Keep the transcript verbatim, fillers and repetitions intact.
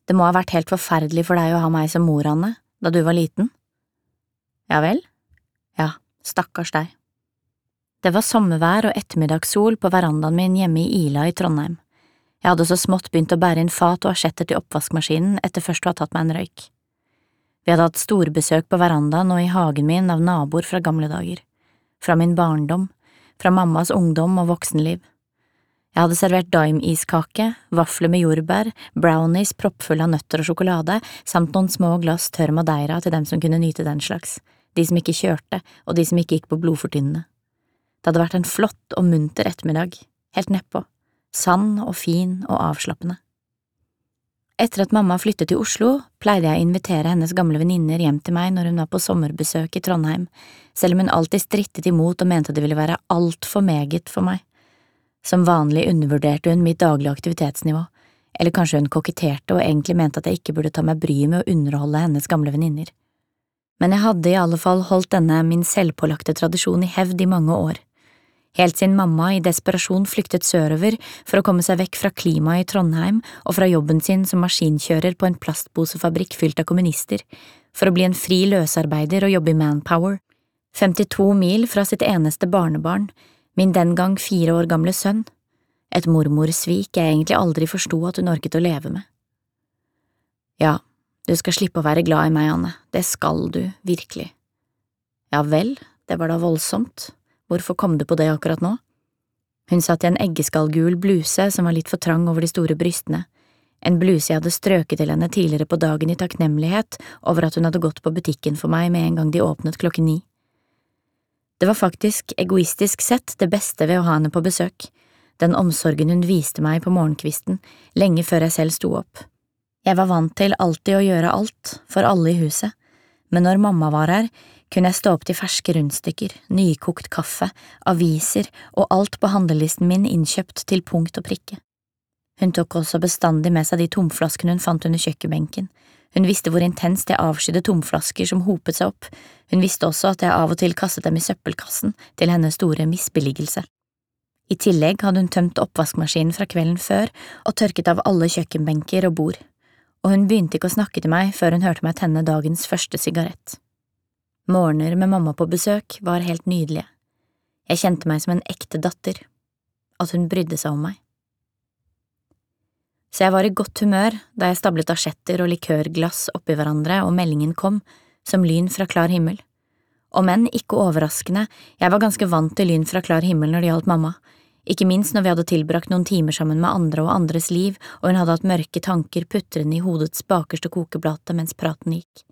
Det må ha vært helt forferdelig for deg å ha meg som mor, Anne, da du var liten. Ja vel? Ja, stakkars deg. Det var sommervær og ettermiddagssol på verandaen min hjemme i Ila i Trondheim. Jeg hadde så smått begynt å bære inn fat og asjetter til oppvaskmaskinen etter først å ha tatt meg en røyk. Vi hadde hatt storbesøk på verandaen og i hagen min av naboer fra gamle dager, fra min barndom, fra mammas ungdom og voksenliv. Jeg hadde servert daim-iskake, vafler med jordbær, brownies proppfull av nøtter og sjokolade, samt noen små glass tørr madeira til dem som kunne nyte den slags, de som ikke kjørte og de som ikke gikk på blodfortynnende. Det hadde vært en flott og munter ettermiddag, helt nedpå, sann og fin og avslappende. Etter at mamma flyttet til Oslo, pleide jeg å invitere hennes gamle venninner hjem til meg når hun var på sommerbesøk i Trondheim, selv om hun alltid strittet imot og mente det ville være alt for meget for meg. Som vanlig undervurderte hun mitt daglige aktivitetsnivå, eller kanskje hun koketterte og egentlig mente at jeg ikke burde ta meg bryet med å underholde hennes gamle venninner. Men jeg hadde i alle fall holdt denne min selvpålagte tradisjon i hevd i mange år. Helt siden mamma i desperasjon flyktet sørover for å komme seg vekk fra klimaet i Trondheim og fra jobben sin som maskinkjører på en plastposefabrikk fylt av kommunister, for å bli en fri løsarbeider og jobbe i Manpower, femtito mil fra sitt eneste barnebarn, min den gang fire år gamle sønn, et mormorsvik jeg egentlig aldri forsto at hun orket å leve med. Ja, du skal slippe å være glad i meg, Anne, det skal du, virkelig. Ja vel, det var da voldsomt. Hvorfor kom du på det akkurat nå? Hun satt i en eggeskallgul bluse som var litt for trang over de store brystene, en bluse jeg hadde strøket til henne tidligere på dagen i takknemlighet over at hun hadde gått på butikken for meg med en gang de åpnet klokken ni. Det var faktisk egoistisk sett det beste ved å ha henne på besøk, den omsorgen hun viste meg på morgenkvisten, lenge før jeg selv sto opp. Jeg var vant til alltid å gjøre alt, for alle i huset, men når mamma var her, kunne jeg stå opp til ferske rundstykker, nykokt kaffe, aviser og alt på handlelisten min innkjøpt til punkt og prikke. Hun tok også bestandig med seg de tomflaskene hun fant under kjøkkenbenken. Hun visste hvor intenst jeg avskydde tomflasker som hopet seg opp. Hun visste også at jeg av og til kastet dem i søppelkassen, til hennes store misbilligelse. I tillegg hadde hun tømt oppvaskmaskinen fra kvelden før og tørket av alle kjøkkenbenker og bord, og hun begynte ikke å snakke til meg før hun hørte meg tenne dagens første sigarett. Morgener med mamma på besøk var helt nydelige. Jeg kjente meg som en ekte datter, at hun brydde seg om meg. Så jeg var i godt humør da jeg stablet asjetter og likørglass oppi hverandre og meldingen kom, som lyn fra klar himmel. Om enn ikke overraskende, jeg var ganske vant til lyn fra klar himmel når det gjaldt mamma, ikke minst når vi hadde tilbrakt noen timer sammen med andre og andres liv, og hun hadde hatt mørke tanker putrende i hodets bakerste kokeblate mens praten gikk.